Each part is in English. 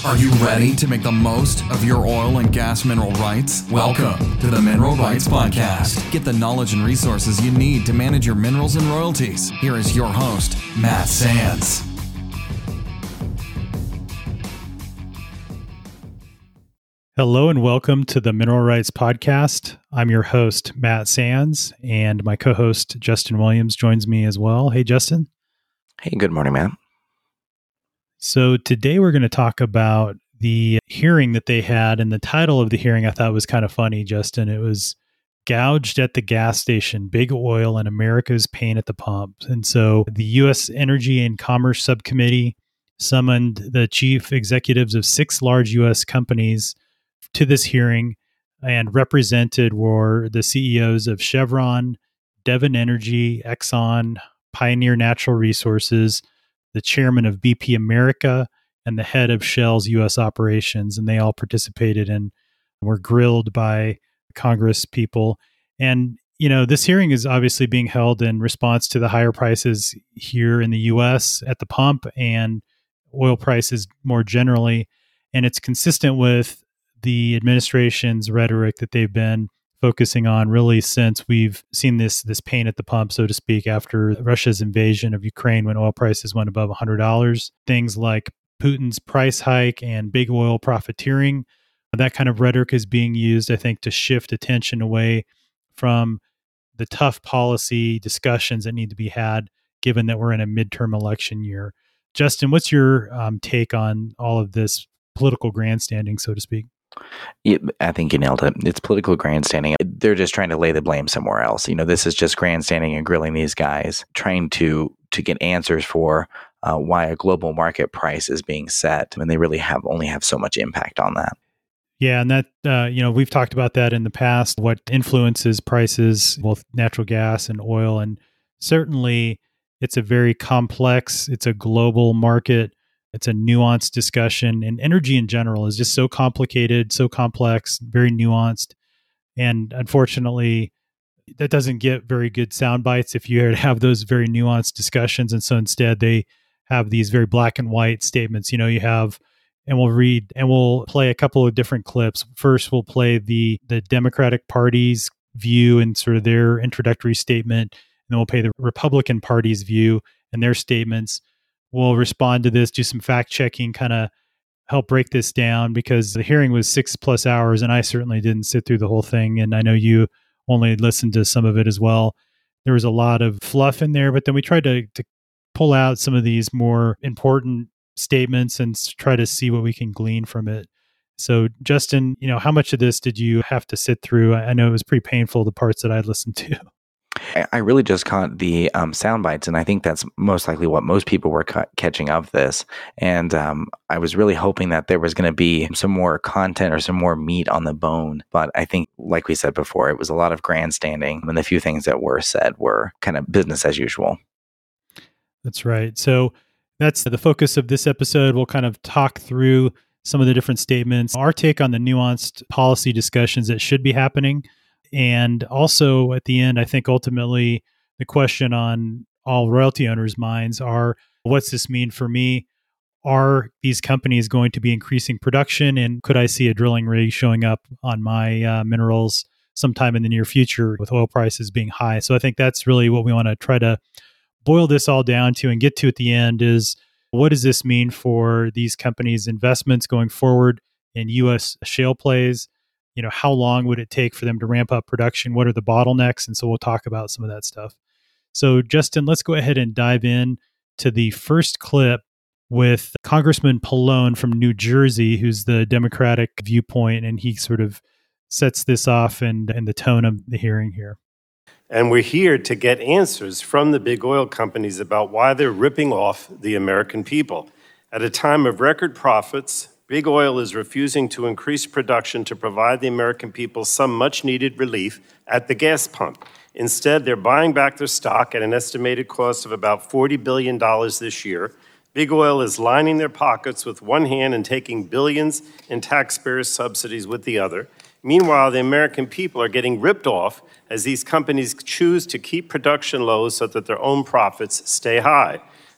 Are you ready to make the most of your oil and gas mineral rights? Welcome to the Mineral Rights Podcast. Get the knowledge and resources you need to manage your minerals and royalties. Here is your host, Matt Sands. Hello and welcome to the Mineral Rights Podcast. I'm your host, Matt Sands, and my co-host, Justin Williams, joins me as well. Hey, Justin. Hey, good morning, Matt. So today we're going to talk about the hearing that they had, and the title of the hearing I thought was kind of funny, Justin. It was Gouged at the Gas Station, Big Oil and America's Pain at the Pump. And so the U.S. Energy and Commerce Subcommittee summoned the chief executives of 6 large U.S. companies to this hearing, and represented were the CEOs of Chevron, Devon Energy, Exxon, Pioneer Natural Resources, the chairman of BP America, and the head of Shell's U.S. operations. And they all participated and were grilled by Congress people. And, you know, this hearing is obviously being held in response to the higher prices here in the U.S. at the pump and oil prices more generally. And it's consistent with the administration's rhetoric that they've been focusing on really since we've seen this pain at the pump, so to speak, after Russia's invasion of Ukraine, when oil prices went above $100. Things like Putin's price hike and big oil profiteering, that kind of rhetoric is being used, I think, to shift attention away from the tough policy discussions that need to be had, given that we're in a midterm election year. Justin, what's your take on all of this political grandstanding, so to speak? Yeah, I think you nailed it. It's political grandstanding. They're just trying to lay the blame somewhere else. You know, this is just grandstanding and grilling these guys, trying to get answers for why a global market price is being set, and they really only have so much impact on that. Yeah, and that, we've talked about that in the past, what influences prices, both natural gas and oil. And certainly it's a very complex, it's a global market. It's a nuanced discussion, and energy in general is just so complicated, so complex, very nuanced. And unfortunately, that doesn't get very good sound bites if you have those very nuanced discussions. And so instead, they have these very black and white statements. You know, you have, and we'll play a couple of different clips. First, we'll play the Democratic Party's view and sort of their introductory statement. And then we'll play the Republican Party's view and their statements. We'll respond to this, do some fact checking, kind of help break this down, because the hearing was 6+ hours and I certainly didn't sit through the whole thing. And I know you only listened to some of it as well. There was a lot of fluff in there, but then we tried to pull out some of these more important statements and try to see what we can glean from it. So Justin, you know, how much of this did you have to sit through? I know it was pretty painful, the parts that I listened to. I really just caught the sound bites, and I think that's most likely what most people were catching of this. And I was really hoping that there was going to be some more content or some more meat on the bone. But I think, like we said before, it was a lot of grandstanding, and the few things that were said were kind of business as usual. That's right. So that's the focus of this episode. We'll kind of talk through some of the different statements, our take on the nuanced policy discussions that should be happening. And also at the end, I think ultimately the question on all royalty owners' minds are, what's this mean for me? Are these companies going to be increasing production? And could I see a drilling rig showing up on my minerals sometime in the near future with oil prices being high? So I think that's really what we want to try to boil this all down to and get to at the end is, what does this mean for these companies' investments going forward in U.S. shale plays? You know, how long would it take for them to ramp up production? What are the bottlenecks? And so we'll talk about some of that stuff. So Justin, let's go ahead and dive in to the first clip with Congressman Pallone from New Jersey, who's the Democratic viewpoint, and he sort of sets this off and the tone of the hearing here. And we're here to get answers from the big oil companies about why they're ripping off the American people. At a time of record profits, Big Oil is refusing to increase production to provide the American people some much-needed relief at the gas pump. Instead, they're buying back their stock at an estimated cost of about $40 billion this year. Big Oil is lining their pockets with one hand and taking billions in taxpayer subsidies with the other. Meanwhile, the American people are getting ripped off as these companies choose to keep production low so that their own profits stay high.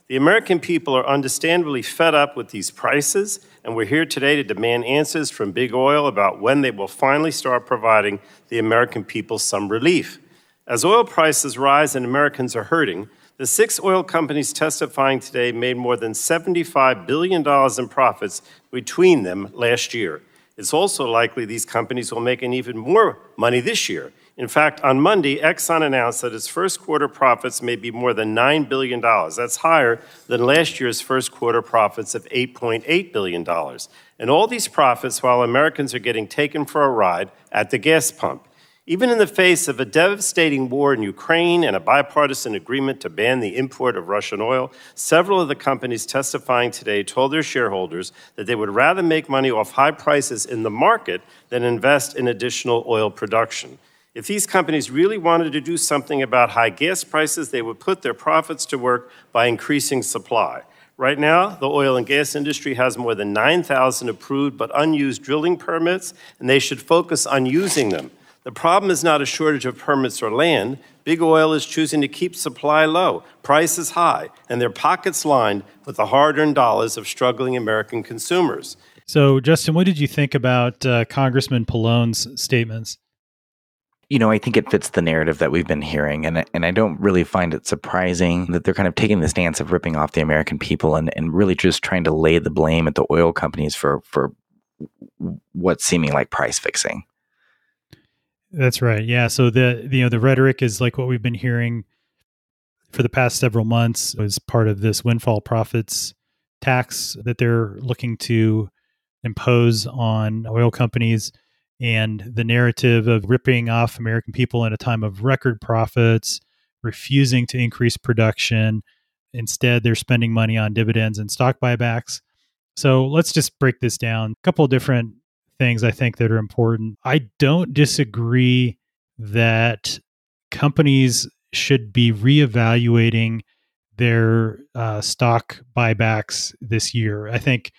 The American people are understandably fed up with these prices, and we're here today to demand answers from Big Oil about when they will finally start providing the American people some relief. As oil prices rise and Americans are hurting, the 6 oil companies testifying today made more than $75 billion in profits between them last year. It's also likely these companies will make even more money this year. In fact, on Monday, Exxon announced that its first quarter profits may be more than $9 billion. That's higher than last year's first quarter profits of $8.8 billion. And all these profits while Americans are getting taken for a ride at the gas pump. Even in the face of a devastating war in Ukraine and a bipartisan agreement to ban the import of Russian oil, several of the companies testifying today told their shareholders that they would rather make money off high prices in the market than invest in additional oil production. If these companies really wanted to do something about high gas prices, they would put their profits to work by increasing supply. Right now, the oil and gas industry has more than 9,000 approved but unused drilling permits, and they should focus on using them. The problem is not a shortage of permits or land. Big Oil is choosing to keep supply low, prices high, and their pockets lined with the hard-earned dollars of struggling American consumers. So, Justin, what did you think about Congressman Pallone's statements? I think it fits the narrative that we've been hearing, and I don't really find it surprising that they're kind of taking the stance of ripping off the American people and really just trying to lay the blame at the oil companies for what's seeming like price fixing. That's right. Yeah. So the rhetoric is like what we've been hearing for the past several months as part of this windfall profits tax that they're looking to impose on oil companies, and the narrative of ripping off American people in a time of record profits, refusing to increase production. Instead, they're spending money on dividends and stock buybacks. So let's just break this down. A couple of different things I think that are important. I don't disagree that companies should be reevaluating their stock buybacks this year. I think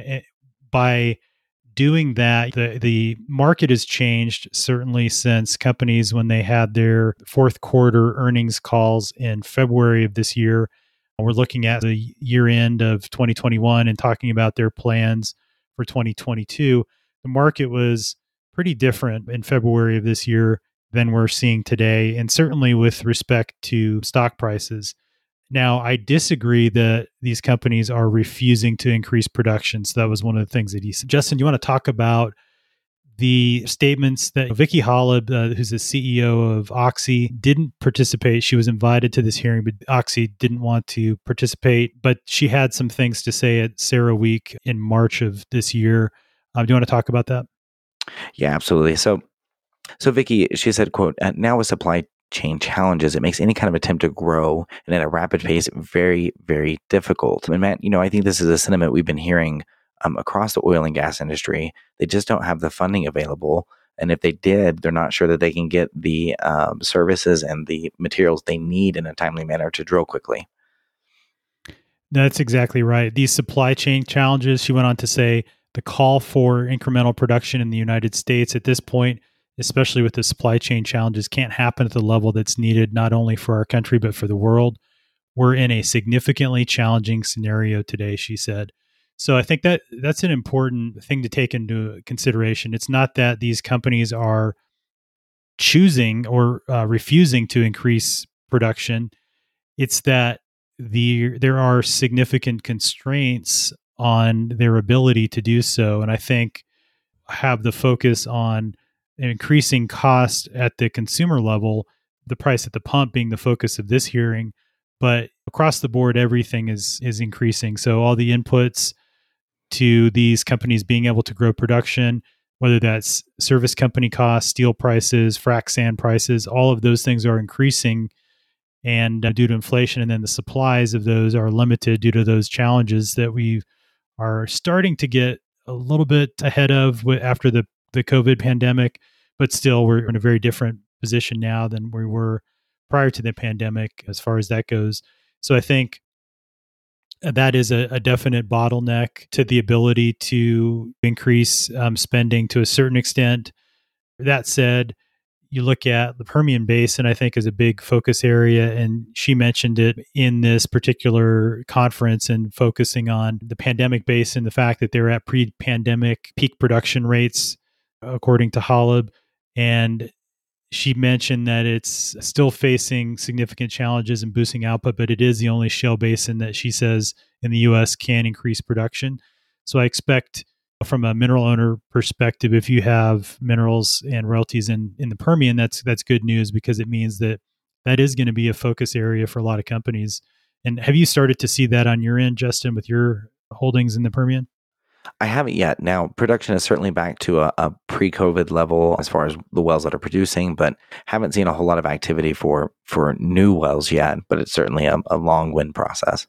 by doing that, the market has changed, certainly since companies, when they had their fourth quarter earnings calls in February of this year, we're looking at the year end of 2021 and talking about their plans for 2022. The market was pretty different in February of this year than we're seeing today, and certainly with respect to stock prices. Now, I disagree that these companies are refusing to increase production. So that was one of the things that he said. Justin, you want to talk about the statements that Vicki Hollub, who's the CEO of Oxy, didn't participate. She was invited to this hearing, but Oxy didn't want to participate. But she had some things to say at CERAWeek in March of this year. Do you want to talk about that? Yeah, absolutely. So Vicki, she said, quote, now with supply chain challenges, it makes any kind of attempt to grow and at a rapid pace very, very difficult. And Matt, I think this is a sentiment we've been hearing across the oil and gas industry. They just don't have the funding available. And if they did, they're not sure that they can get the services and the materials they need in a timely manner to drill quickly. That's exactly right. These supply chain challenges, she went on to say, the call for incremental production in the United States at this point, especially with the supply chain challenges, can't happen at the level that's needed, not only for our country, but for the world. We're in a significantly challenging scenario today, she said. So I think that's an important thing to take into consideration. It's not that these companies are choosing or refusing to increase production. It's that there are significant constraints on their ability to do so. And I think have the focus on increasing cost at the consumer level, the price at the pump being the focus of this hearing, but across the board, everything is increasing. So all the inputs to these companies being able to grow production, whether that's service company costs, steel prices, frac sand prices, all of those things are increasing, and due to inflation, and then the supplies of those are limited due to those challenges that we are starting to get a little bit ahead of after the COVID pandemic, but still we're in a very different position now than we were prior to the pandemic as far as that goes. So I think that is a definite bottleneck to the ability to increase spending to a certain extent. That said, you look at the Permian Basin, I think is a big focus area. And she mentioned it in this particular conference and focusing on the pandemic basin, the fact that they're at pre-pandemic peak production rates, according to Holub. And she mentioned that it's still facing significant challenges in boosting output, but it is the only shale basin that she says in the U.S. can increase production. So I expect from a mineral owner perspective, if you have minerals and royalties in the Permian, that's good news, because it means that is going to be a focus area for a lot of companies. And have you started to see that on your end, Justin, with your holdings in the Permian? I haven't yet. Now, production is certainly back to a pre-COVID level as far as the wells that are producing, but haven't seen a whole lot of activity for new wells yet, but it's certainly a long wind process.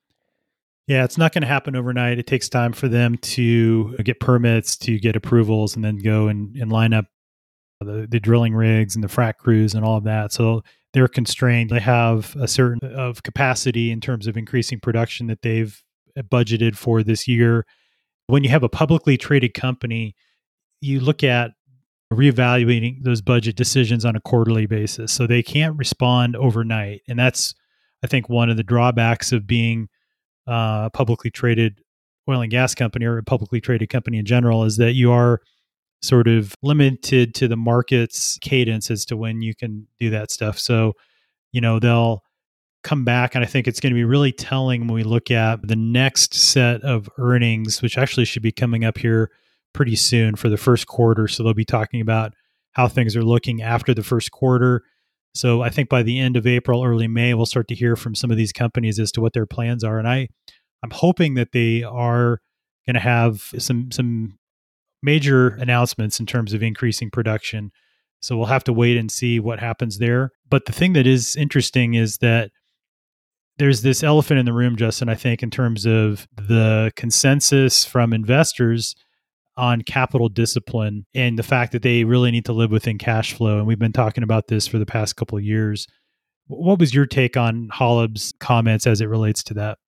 Yeah, it's not going to happen overnight. It takes time for them to get permits, to get approvals, and then go and line up the drilling rigs and the frac crews and all of that. So they're constrained. They have a certain of capacity in terms of increasing production that they've budgeted for this year. When you have a publicly traded company, you look at reevaluating those budget decisions on a quarterly basis. So they can't respond overnight. And that's, I think, one of the drawbacks of being a publicly traded oil and gas company, or a publicly traded company in general, is that you are sort of limited to the market's cadence as to when you can do that stuff. So, they'll come back, and I think it's going to be really telling when we look at the next set of earnings, which actually should be coming up here pretty soon for the first quarter. So they'll be talking about how things are looking after the first quarter. So I think by the end of April, early May, we'll start to hear from some of these companies as to what their plans are. And I'm hoping that they are going to have some major announcements in terms of increasing production. So we'll have to wait and see what happens there. But the thing that is interesting is that there's this elephant in the room, Justin, I think, in terms of the consensus from investors on capital discipline and the fact that they really need to live within cash flow. And we've been talking about this for the past couple of years. What was your take on Holub's comments as it relates to that?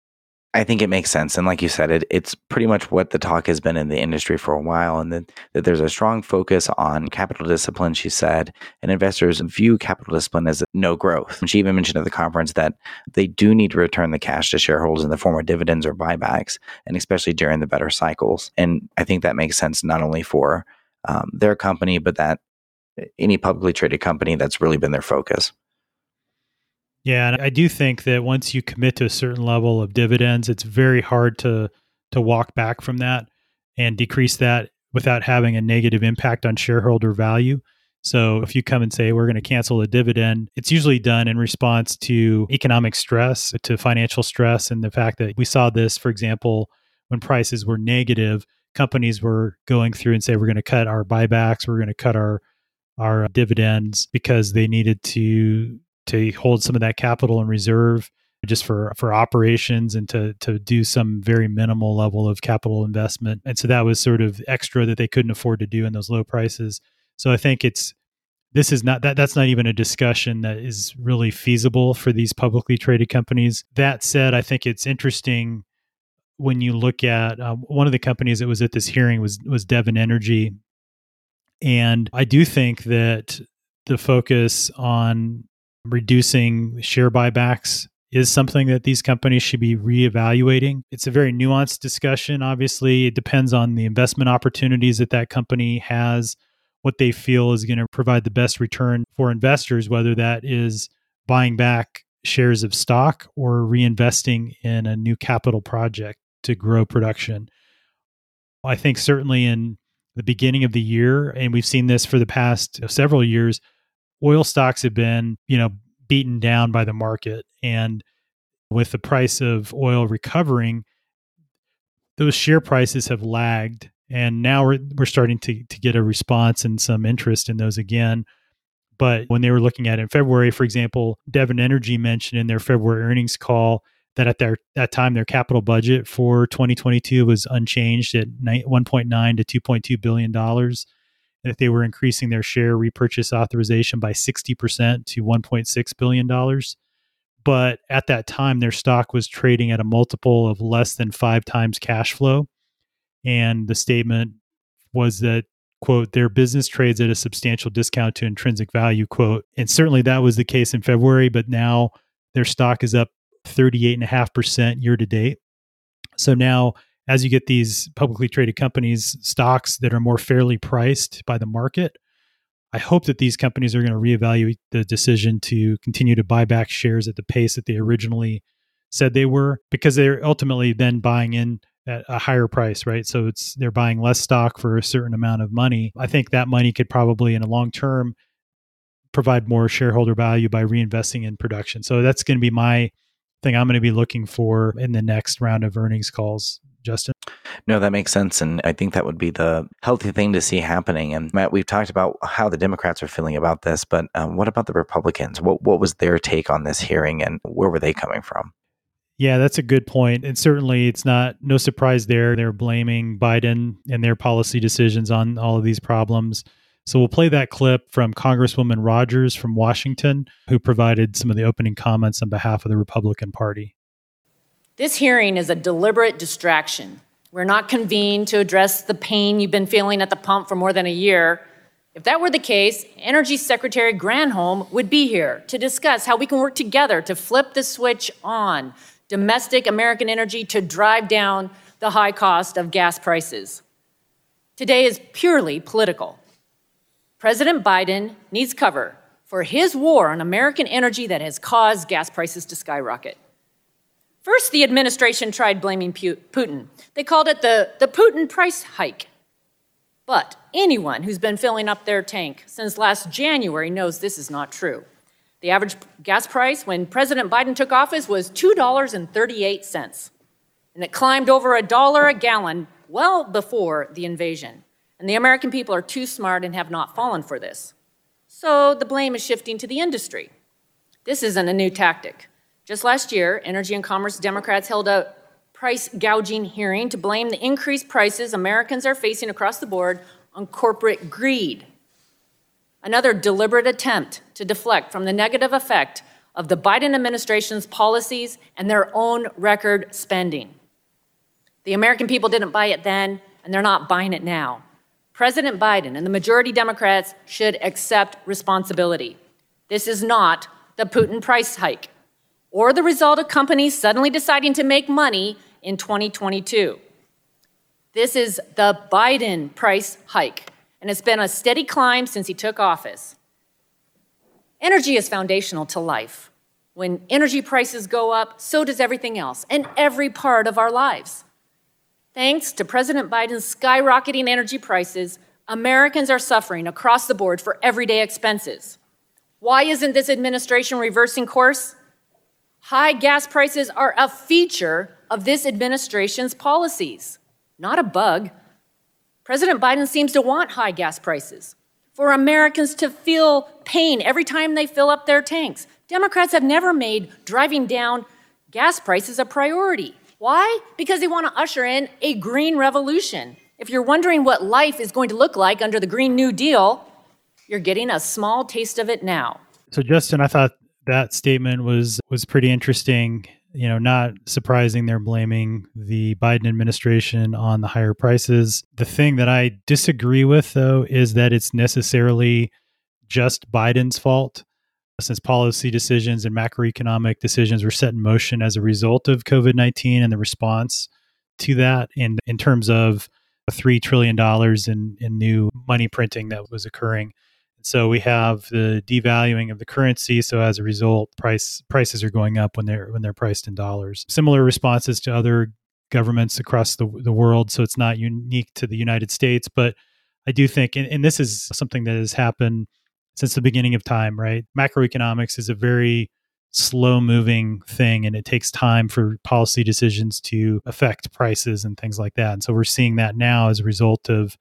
I think it makes sense. And like you said, it's pretty much what the talk has been in the industry for a while. And that there's a strong focus on capital discipline, she said, and investors view capital discipline as no growth. And she even mentioned at the conference that they do need to return the cash to shareholders in the form of dividends or buybacks, and especially during the better cycles. And I think that makes sense not only for their company, but that any publicly traded company, that's really been their focus. Yeah, and I do think that once you commit to a certain level of dividends, it's very hard to walk back from that and decrease that without having a negative impact on shareholder value. So if you come and say, we're going to cancel a dividend, it's usually done in response to economic stress, to financial stress, and the fact that we saw this, for example, when prices were negative, companies were going through and say, we're going to cut our buybacks, we're going to cut our dividends, because they needed to hold some of that capital in reserve just for operations and to do some very minimal level of capital investment. And so that was sort of extra that they couldn't afford to do in those low prices. So I think that's not even a discussion that is really feasible for these publicly traded companies. That said, I think it's interesting when you look at one of the companies that was at this hearing was Devon Energy. And I do think that the focus on reducing share buybacks is something that these companies should be reevaluating. It's a very nuanced discussion. Obviously, it depends on the investment opportunities that company has, what they feel is going to provide the best return for investors, whether that is buying back shares of stock or reinvesting in a new capital project to grow production. I think certainly in the beginning of the year, and we've seen this for the past several years, oil stocks have been, beaten down by the market. And with the price of oil recovering, those share prices have lagged. And now we're starting to get a response and some interest in those again. But when they were looking at it in February, for example, Devon Energy mentioned in their February earnings call that at that time, their capital budget for 2022 was unchanged at $1.9 to $2.2 billion. That they were increasing their share repurchase authorization by 60% to $1.6 billion. But at that time, their stock was trading at a multiple of less than 5 times cash flow. And the statement was that, quote, their business trades at a substantial discount to intrinsic value, quote. And certainly that was the case in February, but now their stock is up 38.5% year to date. So now, as you get these publicly traded companies, stocks that are more fairly priced by the market, I hope that these companies are going to reevaluate the decision to continue to buy back shares at the pace that they originally said they were, because they're ultimately then buying in at a higher price, right? So they're buying less stock for a certain amount of money. I think that money could probably, in a long term, provide more shareholder value by reinvesting in production. So that's going to be my thing I'm going to be looking for in the next round of earnings calls. Justin? No, that makes sense. And I think that would be the healthy thing to see happening. And Matt, we've talked about how the Democrats are feeling about this, but what about the Republicans? What was their take on this hearing and where were they coming from? Yeah, that's a good point. And certainly it's no surprise there. They're blaming Biden and their policy decisions on all of these problems. So we'll play that clip from Congresswoman Rogers from Washington, who provided some of the opening comments on behalf of the Republican Party. This hearing is a deliberate distraction. We're not convened to address the pain you've been feeling at the pump for more than a year. If that were the case, Energy Secretary Granholm would be here to discuss how we can work together to flip the switch on domestic American energy to drive down the high cost of gas prices. Today is purely political. President Biden needs cover for his war on American energy that has caused gas prices to skyrocket. First, the administration tried blaming Putin. They called it the Putin price hike. But anyone who's been filling up their tank since last January knows this is not true. The average gas price when President Biden took office was $2.38, and it climbed over $1 a gallon well before the invasion. And the American people are too smart and have not fallen for this. So the blame is shifting to the industry. This isn't a new tactic. Just last year, Energy and Commerce Democrats held a price gouging hearing to blame the increased prices Americans are facing across the board on corporate greed. Another deliberate attempt to deflect from the negative effect of the Biden administration's policies and their own record spending. The American people didn't buy it then, and they're not buying it now. President Biden and the majority Democrats should accept responsibility. This is not the Putin price hike, or the result of companies suddenly deciding to make money in 2022. This is the Biden price hike, and it's been a steady climb since he took office. Energy is foundational to life. When energy prices go up, so does everything else, and every part of our lives. Thanks to President Biden's skyrocketing energy prices, Americans are suffering across the board for everyday expenses. Why isn't this administration reversing course? High gas prices are a feature of this administration's policies, not a bug. President Biden seems to want high gas prices for Americans to feel pain every time they fill up their tanks. Democrats have never made driving down gas prices a priority. Why? Because they want to usher in a green revolution. If you're wondering what life is going to look like under the Green New Deal, you're getting a small taste of it now. So, Justin, I thought that statement was pretty interesting. You know, not surprising they're blaming the Biden administration on the higher prices. The thing that I disagree with, though, is that it's necessarily just Biden's fault, since policy decisions and macroeconomic decisions were set in motion as a result of COVID-19 and the response to that in terms of $3 trillion in new money printing that was occurring. So we have the devaluing of the currency. So as a result, prices are going up when they're priced in dollars. Similar responses to other governments across the world. So it's not unique to the United States. But I do think, and this is something that has happened since the beginning of time, right? Macroeconomics is a very slow-moving thing, and it takes time for policy decisions to affect prices and things like that. And so we're seeing that now as a result of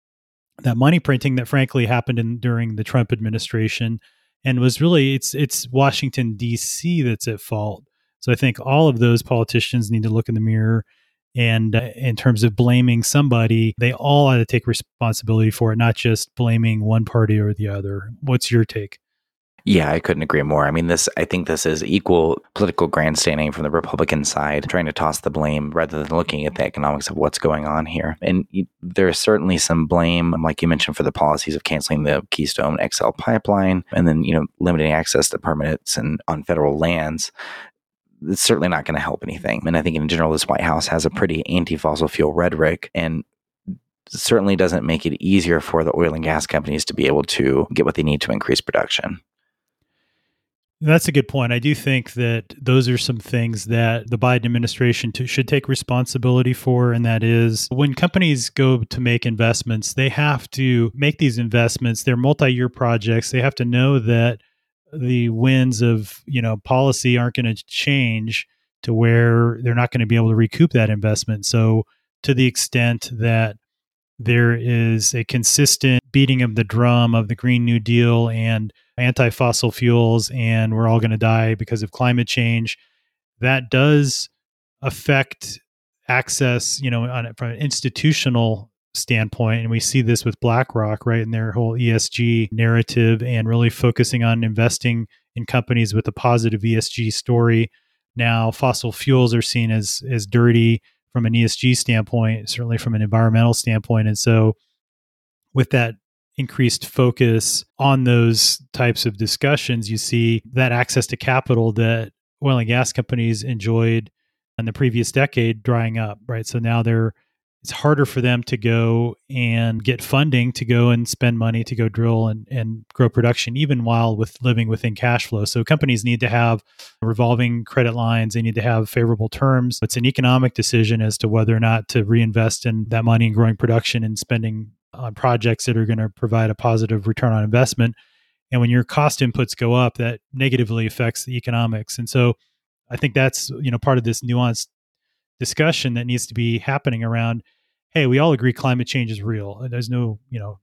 that money printing that frankly happened during the Trump administration, and was really, it's Washington, D.C. that's at fault. So I think all of those politicians need to look in the mirror, and in terms of blaming somebody, they all ought to take responsibility for it, not just blaming one party or the other. What's your take? Yeah, I couldn't agree more. I mean, I think this is equal political grandstanding from the Republican side, trying to toss the blame rather than looking at the economics of what's going on here. And there's certainly some blame, like you mentioned, for the policies of canceling the Keystone XL pipeline and then, limiting access to permits and on federal lands. It's certainly not going to help anything. And I think in general, this White House has a pretty anti-fossil fuel rhetoric, and certainly doesn't make it easier for the oil and gas companies to be able to get what they need to increase production. That's a good point. I do think that those are some things that the Biden administration should take responsibility for. And that is, when companies go to make investments, they have to make these investments. They're multi-year projects. They have to know that the winds of, policy aren't going to change to where they're not going to be able to recoup that investment. So to the extent that there is a consistent beating of the drum of the Green New Deal and anti-fossil fuels, and we're all going to die because of climate change, that does affect access, from an institutional standpoint. And we see this with BlackRock, right, and their whole ESG narrative and really focusing on investing in companies with a positive ESG story. Now, fossil fuels are seen as dirty from an ESG standpoint, certainly from an environmental standpoint. And so with that increased focus on those types of discussions, you see that access to capital that oil and gas companies enjoyed in the previous decade drying up, right? So now it's harder for them to go and get funding to go and spend money to go drill and grow production, even while living within cash flow. So companies need to have revolving credit lines. They need to have favorable terms. It's an economic decision as to whether or not to reinvest in that money in growing production and spending on projects that are going to provide a positive return on investment. And when your cost inputs go up, that negatively affects the economics. And so I think that's, part of this nuanced discussion that needs to be happening around, hey, we all agree climate change is real. There's no,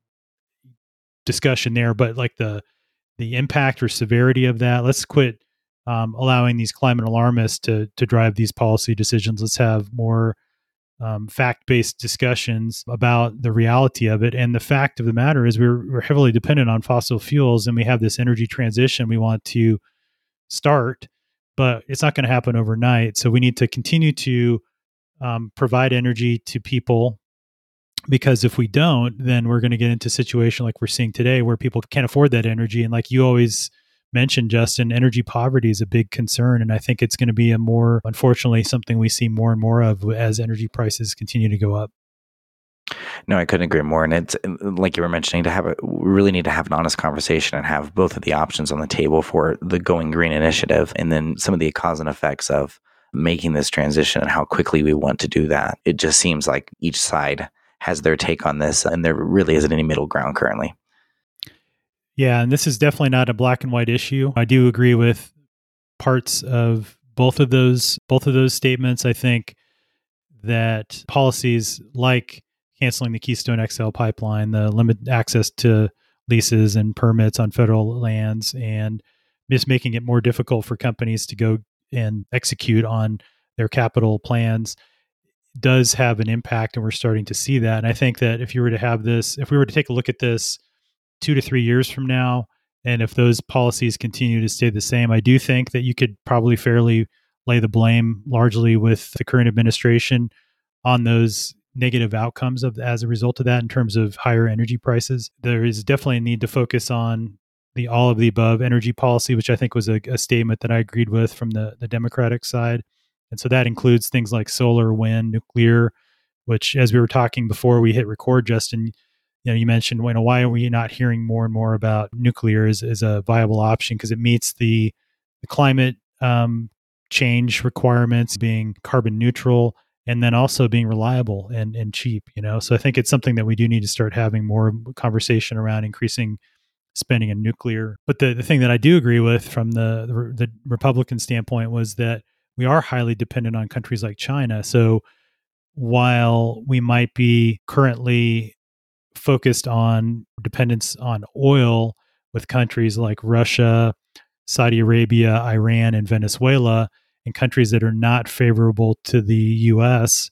discussion there, but like the impact or severity of that, let's quit allowing these climate alarmists to drive these policy decisions. Let's have more fact-based discussions about the reality of it. And the fact of the matter is we're heavily dependent on fossil fuels, and we have this energy transition we want to start, but it's not going to happen overnight. So we need to continue to provide energy to people, because if we don't, then we're going to get into a situation like we're seeing today where people can't afford that energy. And like you always mentioned, Justin, energy poverty is a big concern. And I think it's going to be unfortunately, something we see more and more of as energy prices continue to go up. No, I couldn't agree more. And it's like you were mentioning, we really need to have an honest conversation and have both of the options on the table for the Going Green initiative, and then some of the cause and effects of making this transition and how quickly we want to do that. It just seems like each side has their take on this, and there really isn't any middle ground currently. Yeah, and this is definitely not a black and white issue. I do agree with parts of both of those statements. I think that policies like canceling the Keystone XL pipeline, the limit access to leases and permits on federal lands, and just making it more difficult for companies to go and execute on their capital plans does have an impact, and we're starting to see that. And I think that if we were to take a look at this 2 to 3 years from now, and if those policies continue to stay the same, I do think that you could probably fairly lay the blame largely with the current administration on those negative outcomes as a result of that in terms of higher energy prices. There is definitely a need to focus on the all of the above energy policy, which I think was a statement that I agreed with from the Democratic side. And so that includes things like solar, wind, nuclear, which, as we were talking before we hit record, Justin, you mentioned, why are we not hearing more and more about nuclear as a viable option? Because it meets the climate change requirements, being carbon neutral, and then also being reliable and cheap. So I think it's something that we do need to start having more conversation around increasing spending in nuclear. But the thing that I do agree with from the Republican standpoint was that we are highly dependent on countries like China. So while we might be currently focused on dependence on oil with countries like Russia, Saudi Arabia, Iran, and Venezuela, and countries that are not favorable to the U.S.,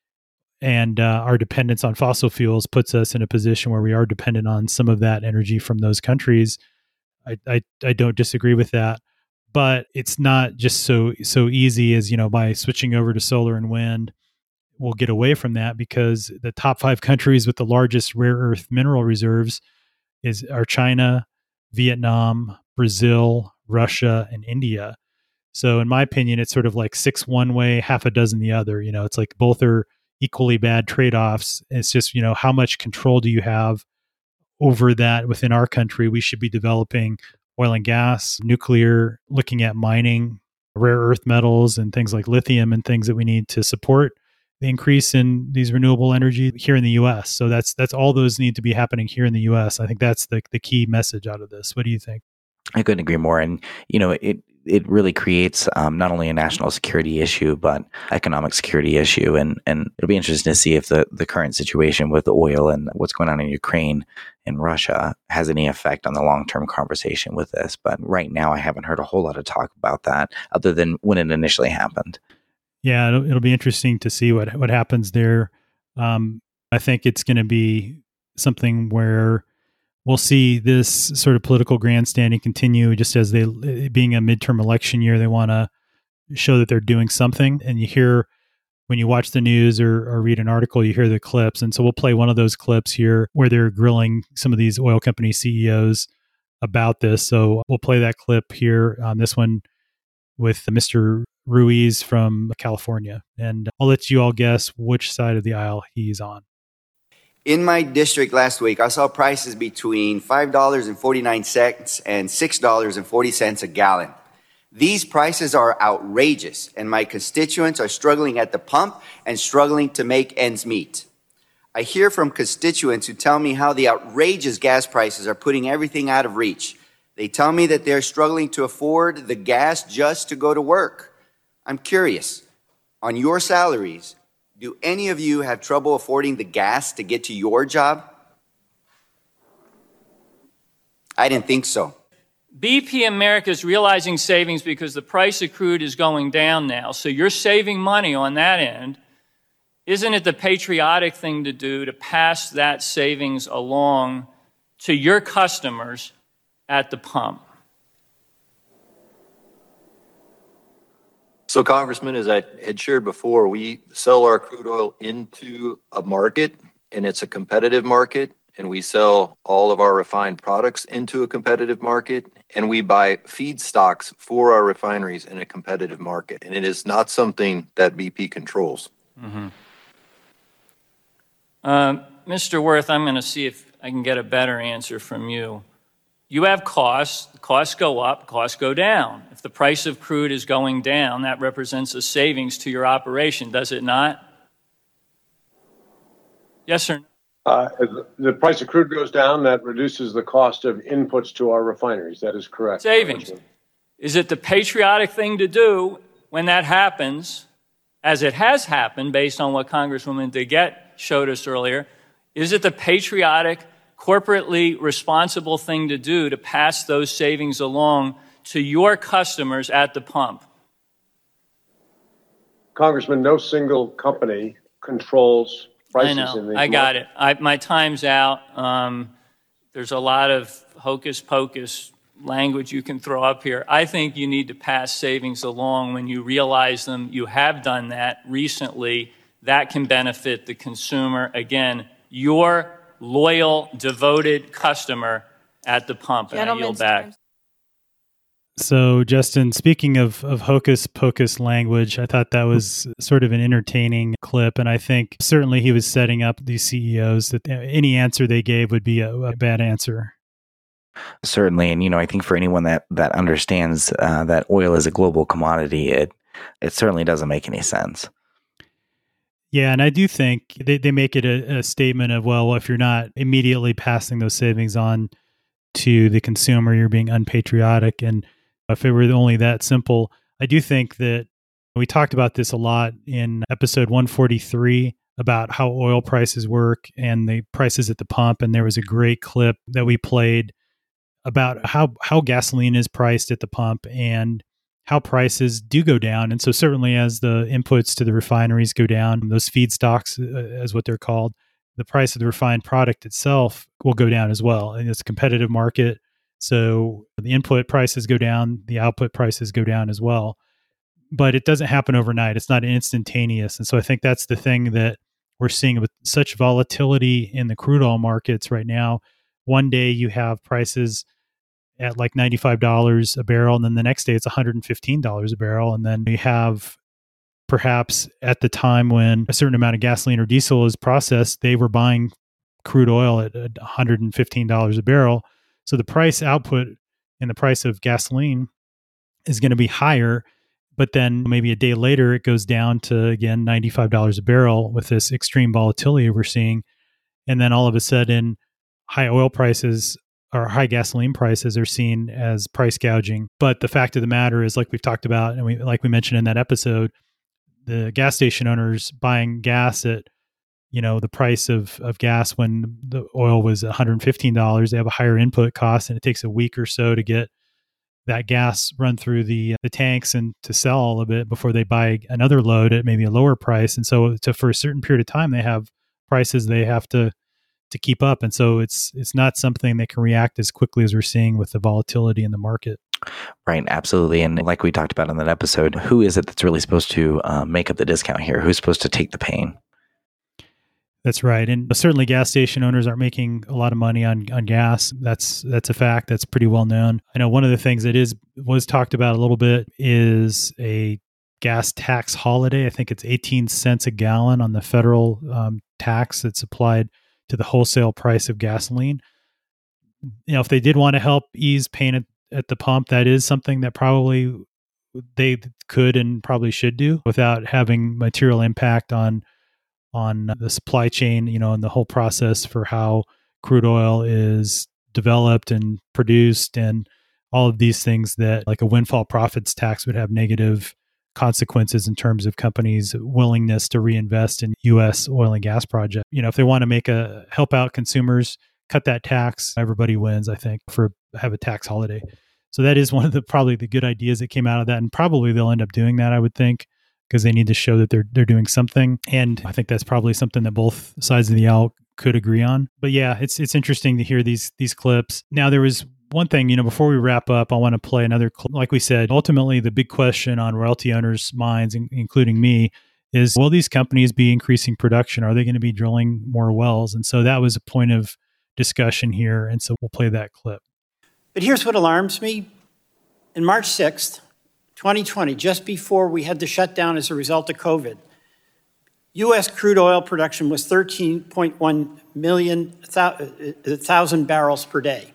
and our dependence on fossil fuels puts us in a position where we are dependent on some of that energy from those countries. I don't disagree with that. But it's not just so easy as, by switching over to solar and wind, we'll get away from that, because the top 5 countries with the largest rare earth mineral reserves are China, Vietnam, Brazil, Russia, and India. So in my opinion, it's sort of like 6 one way, half a dozen the other. It's like both are equally bad trade-offs. It's just, how much control do you have over that within our country? We should be developing oil and gas, nuclear, looking at mining, rare earth metals, and things like lithium and things that we need to support the increase in these renewable energy here in the U.S. So that's all those need to be happening here in the U.S. I think that's the key message out of this. What do you think? I couldn't agree more. And, it really creates not only a national security issue, but economic security issue. And it'll be interesting to see if the current situation with oil and what's going on in Ukraine and Russia has any effect on the long-term conversation with this. But right now, I haven't heard a whole lot of talk about that other than when it initially happened. Yeah, it'll be interesting to see what happens there. I think it's going to be something where we'll see this sort of political grandstanding continue, just as being a midterm election year, they want to show that they're doing something. And you hear, when you watch the news or read an article, you hear the clips. And so we'll play one of those clips here where they're grilling some of these oil company CEOs about this. So we'll play that clip here on this one with Mr. Ruiz from California. And I'll let you all guess which side of the aisle he's on. In my district last week, I saw prices between $5.49 and $6.40 a gallon. These prices are outrageous, and my constituents are struggling at the pump and struggling to make ends meet. I hear from constituents who tell me how the outrageous gas prices are putting everything out of reach. They tell me that they're struggling to afford the gas just to go to work. I'm curious, on your salaries, do any of you have trouble affording the gas to get to your job? I didn't think so. BP America is realizing savings because the price of crude is going down now. So you're saving money on that end. Isn't it the patriotic thing to do to pass that savings along to your customers at the pump? So, Congressman, as I had shared before, we sell our crude oil into a market, and it's a competitive market, and we sell all of our refined products into a competitive market, and we buy feedstocks for our refineries in a competitive market, and it is not something that BP controls. Mm-hmm. Mr. Wirth, I'm going to see if I can get a better answer from you. You have costs. Costs go up, costs go down. If the price of crude is going down, that represents a savings to your operation, does it not? Yes, sir. If the price of crude goes down, that reduces the cost of inputs to our refineries. That is correct. Savings. Is it the patriotic thing to do when that happens, as it has happened based on what Congresswoman DeGette showed us earlier? Is it the patriotic, corporately responsible thing to do to pass those savings along to your customers at the pump? Congressman, no single company controls prices. I know. In these I got it. My time's out. There's a lot of hocus pocus language you can throw up here. I think you need to pass savings along when you realize them. You have done that recently. That can benefit the consumer. Again, your loyal, devoted customer at the pump. And I yield back. So, Justin, speaking of hocus pocus language, I thought that was sort of an entertaining clip. And I think certainly he was setting up these CEOs that any answer they gave would be a bad answer. Certainly. And, I think for anyone that understands that oil is a global commodity, it certainly doesn't make any sense. Yeah, and I do think they make it a statement of, well, if you're not immediately passing those savings on to the consumer, you're being unpatriotic. And if it were only that simple, I do think that we talked about this a lot in episode 143 about how oil prices work and the prices at the pump. And there was a great clip that we played about how gasoline is priced at the pump and how prices do go down. And so certainly as the inputs to the refineries go down, those feedstocks, as what they're called, the price of the refined product itself will go down as well. And it's a competitive market. So the input prices go down, the output prices go down as well. But it doesn't happen overnight. It's not instantaneous. And so I think that's the thing that we're seeing with such volatility in the crude oil markets right now. One day you have prices at like $95 a barrel, and then the next day it's $115 a barrel. And then you have perhaps at the time when a certain amount of gasoline or diesel is processed, they were buying crude oil at $115 a barrel. So the price output and the price of gasoline is going to be higher. But then maybe a day later, it goes down to, again, $95 a barrel with this extreme volatility we're seeing. And then all of a sudden, high oil prices or high gasoline prices are seen as price gouging. But the fact of the matter is, like we've talked about, and like we mentioned in that episode, the gas station owners buying gas at, the price of gas when the oil was $115, they have a higher input cost, and it takes a week or so to get that gas run through the tanks and to sell all of it before they buy another load at maybe a lower price. And so for a certain period of time, they have prices they have to keep up. And so it's not something that can react as quickly as we're seeing with the volatility in the market. Right, absolutely. And like we talked about in that episode, who is it that's really supposed to make up the discount here? Who's supposed to take the pain? That's right. And certainly gas station owners aren't making a lot of money on gas. That's a fact. That's pretty well known. I know one of the things that was talked about a little bit is a gas tax holiday. I think it's 18 cents a gallon on the federal tax that's applied to the wholesale price of gasoline. If they did want to help ease pain at the pump, that is something that probably they could and probably should do without having material impact on the supply chain, and the whole process for how crude oil is developed and produced, and all of these things that, like a windfall profits tax, would have negative consequences in terms of companies' willingness to reinvest in U.S. oil and gas projects. If they want to help out consumers, cut that tax, everybody wins, I think, have a tax holiday. So that is one of probably the good ideas that came out of that. And probably they'll end up doing that, I would think, because they need to show that they're doing something. And I think that's probably something that both sides of the aisle could agree on. But yeah, it's interesting to hear these clips. Now, there was one thing, before we wrap up, I want to play another clip. Like we said, ultimately the big question on royalty owners' minds, including me, is will these companies be increasing production? Are they going to be drilling more wells? And so that was a point of discussion here. And so we'll play that clip. But here's what alarms me. In March 6th, 2020, just before we had the shutdown as a result of COVID, U.S. crude oil production was 13.1 thousand barrels per day.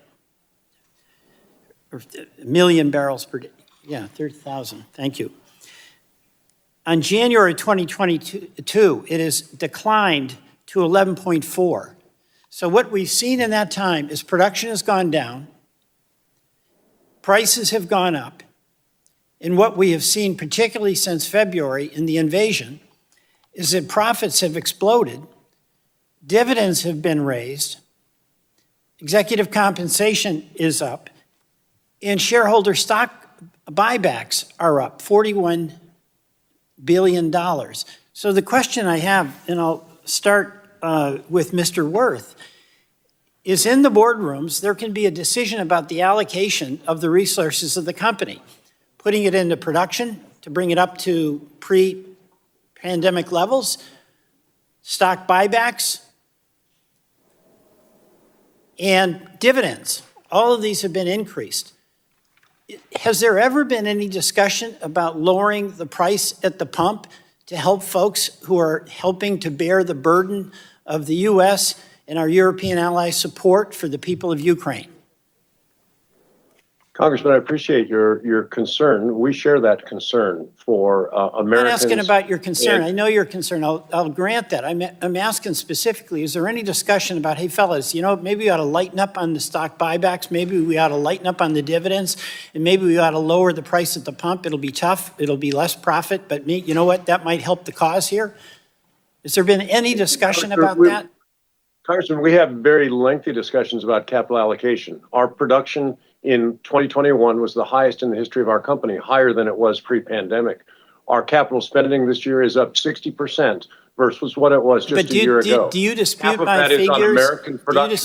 Or million barrels per day. Yeah, 30,000. Thank you. On January 2022, it has declined to 11.4. So what we've seen in that time is production has gone down, prices have gone up, and what we have seen, particularly since February in the invasion, is that profits have exploded, dividends have been raised, executive compensation is up, and shareholder stock buybacks are up $41 billion. So the question I have, and I'll start with Mr. Wirth, is in the boardrooms, there can be a decision about the allocation of the resources of the company, putting it into production to bring it up to pre-pandemic levels, stock buybacks, and dividends. All of these have been increased. Has there ever been any discussion about lowering the price at the pump to help folks who are helping to bear the burden of the U.S. and our European allies' support for the people of Ukraine? Congressman, I appreciate your concern. We share that concern for Americans. I'm not asking about your concern. I know your concern. I'll grant that. I'm asking specifically, is there any discussion about, hey, fellas, maybe we ought to lighten up on the stock buybacks, maybe we ought to lighten up on the dividends, and maybe we ought to lower the price at the pump. It'll be tough. It'll be less profit, but you know what? That might help the cause here. Has there been any discussion about that? Congressman, we have very lengthy discussions about capital allocation. Our production in 2021 was the highest in the history of our company, higher than it was pre-pandemic. Our capital spending this year is up 60% versus what it was just a year ago. Do you dispute my figures?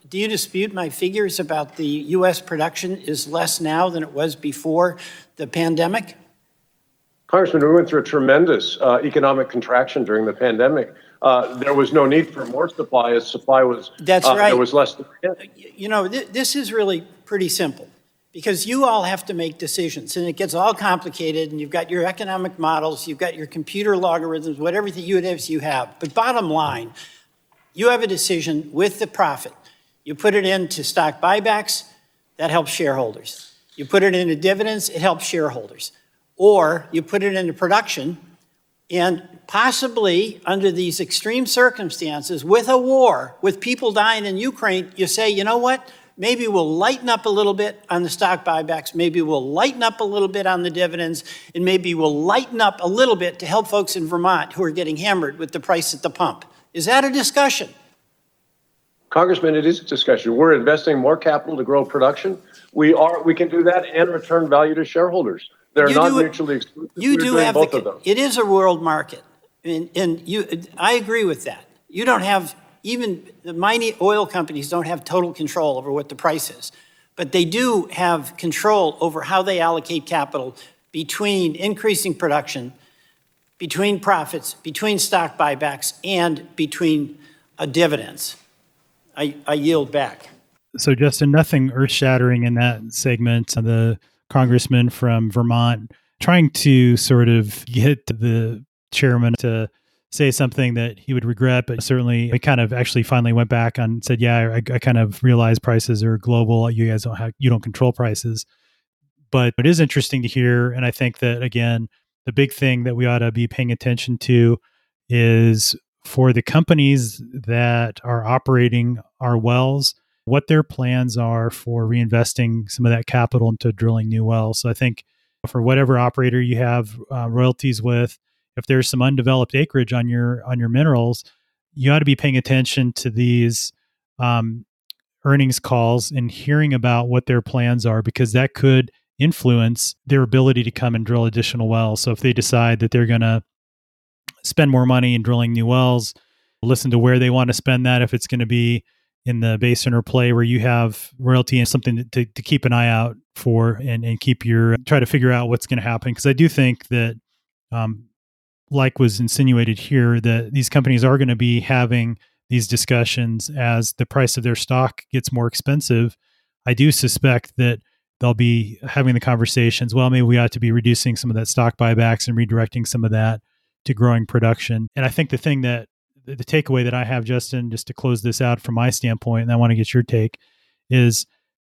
do you dispute my figures about the U.S. production is less now than it was before the pandemic? Congressman, we went through a tremendous economic contraction during the pandemic. There was no need for more supply as supply was. That's right. There was less demand. You know, this is really pretty simple because you all have to make decisions and it gets all complicated and you've got your economic models, you've got your computer logarithms, whatever you have. But bottom line, you have a decision with the profit. You put it into stock buybacks, that helps shareholders. You put it into dividends, it helps shareholders. Or you put it into production, and possibly under these extreme circumstances, with a war, with people dying in Ukraine, you say, you know what? Maybe we'll lighten up a little bit on the stock buybacks, maybe we'll lighten up a little bit on the dividends, and maybe we'll lighten up a little bit to help folks in Vermont who are getting hammered with the price at the pump. Is that a discussion? Congressman, it is a discussion. We're investing more capital to grow production. We can do that and return value to shareholders. They're not mutually exclusive. You do have both of them. It is a world market, and I agree with that. You don't have, even the mining oil companies don't have total control over what the price is, but they do have control over how they allocate capital between increasing production, between profits, between stock buybacks, and between dividends. I yield back. So, Justin, nothing earth-shattering in that segment. The congressman from Vermont trying to sort of get the chairman to say something that he would regret, but certainly he kind of actually finally went back and said, yeah, I kind of realize prices are global. You guys don't control prices. But it is interesting to hear. And I think that, again, the big thing that we ought to be paying attention to is for the companies that are operating our wells, what their plans are for reinvesting some of that capital into drilling new wells. So I think for whatever operator you have royalties with, if there's some undeveloped acreage on your minerals, you ought to be paying attention to these earnings calls and hearing about what their plans are, because that could influence their ability to come and drill additional wells. So if they decide that they're going to spend more money in drilling new wells, listen to where they want to spend that, if it's going to be in the basin or play where you have royalty, and something to keep an eye out for and try to figure out what's going to happen. Because I do think that, like was insinuated here, that these companies are going to be having these discussions as the price of their stock gets more expensive. I do suspect that they'll be having the conversations, well, maybe we ought to be reducing some of that stock buybacks and redirecting some of that to growing production. And I think the takeaway that I have, Justin, just to close this out from my standpoint, and I want to get your take, is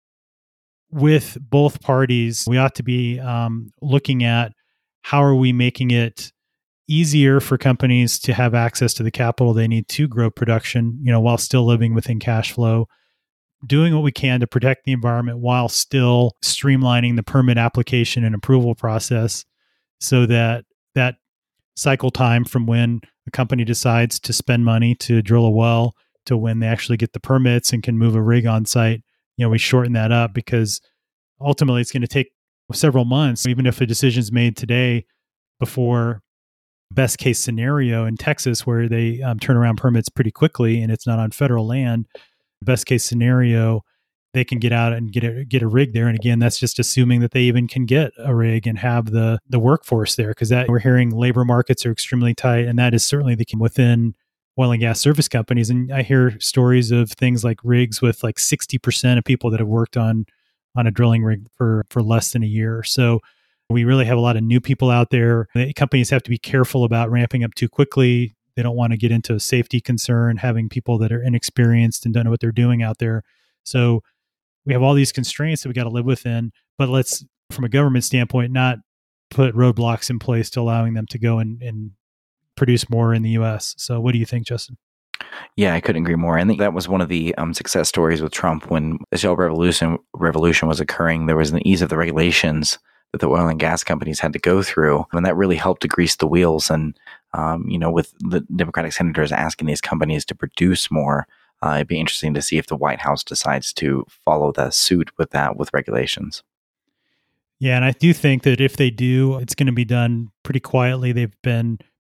with both parties, we ought to be looking at how are we making it easier for companies to have access to the capital they need to grow production, while still living within cash flow, doing what we can to protect the environment while still streamlining the permit application and approval process, so that cycle time from when a company decides to spend money to drill a well to when they actually get the permits and can move a rig on site, we shorten that up, because ultimately it's going to take several months, even if a decision is made today, before best case scenario in Texas, where they turn around permits pretty quickly and it's not on federal land. Best case scenario, they can get out and get a rig there. And again, that's just assuming that they even can get a rig and have the workforce there, because that we're hearing labor markets are extremely tight, and that is certainly the case within oil and gas service companies. And I hear stories of things like rigs with like 60% of people that have worked on a drilling rig for less than a year. So we really have a lot of new people out there. The companies have to be careful about ramping up too quickly. They don't want to get into a safety concern, having people that are inexperienced and don't know what they're doing out there. So we have all these constraints that we got to live within, but let's, from a government standpoint, not put roadblocks in place to allowing them to go and produce more in the U.S. So what do you think, Justin? Yeah, I couldn't agree more. I think that was one of the success stories with Trump when the shale revolution was occurring. There was an ease of the regulations that the oil and gas companies had to go through, and that really helped to grease the wheels. And with the Democratic senators asking these companies to produce more, it'd be interesting to see if the White House decides to follow the suit with that, with regulations. Yeah, and I do think that if they do, it's going to be done pretty quietly. They've been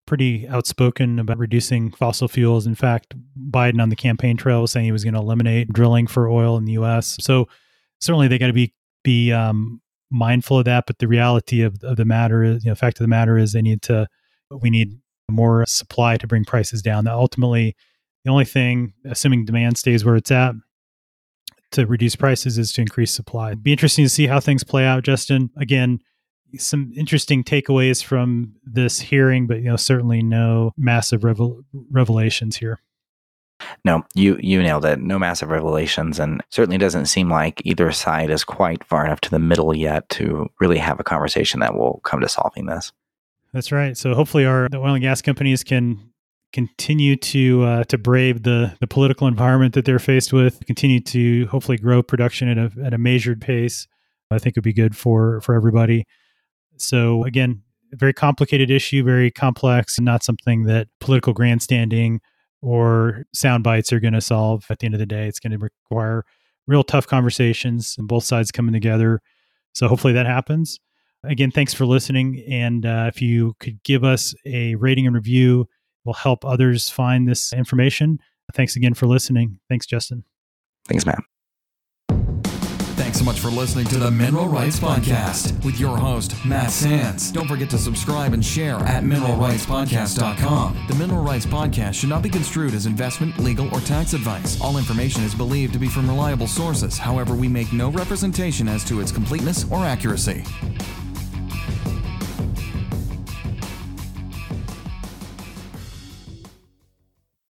pretty outspoken about reducing fossil fuels. In fact, Biden on the campaign trail was saying he was going to eliminate drilling for oil in the U.S. So certainly they got to be mindful of that. But the reality of the matter is, fact of the matter is, we need more supply to bring prices down. That ultimately, the only thing, assuming demand stays where it's at, to reduce prices is to increase supply. It'd be interesting to see how things play out, Justin. Again, some interesting takeaways from this hearing, but certainly no massive revelations here. No, you nailed it. No massive revelations, and certainly doesn't seem like either side is quite far enough to the middle yet to really have a conversation that will come to solving this. That's right. So hopefully the oil and gas companies can continue to brave the political environment that they're faced with, continue to hopefully grow production at a measured pace. I think would be good for everybody. So again, a very complicated issue, very complex, and not something that political grandstanding or sound bites are going to solve. At the end of the day, it's going to require real tough conversations and both sides coming together. So hopefully that happens. Again, thanks for listening. And if you could give us a rating and review, it will help others find this information. Thanks again for listening. Thanks, Justin. Thanks, Matt. Thanks so much for listening to the Mineral Rights Podcast with your host, Matt Sands. Don't forget to subscribe and share at mineralrightspodcast.com. The Mineral Rights Podcast should not be construed as investment, legal, or tax advice. All information is believed to be from reliable sources. However, we make no representation as to its completeness or accuracy.